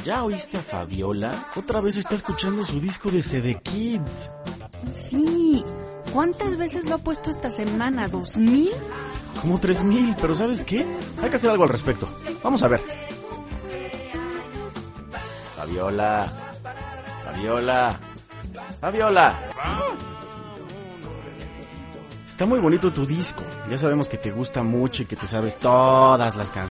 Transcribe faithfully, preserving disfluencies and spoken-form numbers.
¿Ya oíste a Fabiola? Otra vez está escuchando su disco de C D Kids. Sí. ¿Cuántas veces lo ha puesto esta semana? ¿Dos mil? Como tres mil, pero ¿sabes qué? Hay que hacer algo al respecto. Vamos a ver. Fabiola. Fabiola. Fabiola. Está muy bonito tu disco. Ya sabemos que te gusta mucho y que te sabes todas las canciones.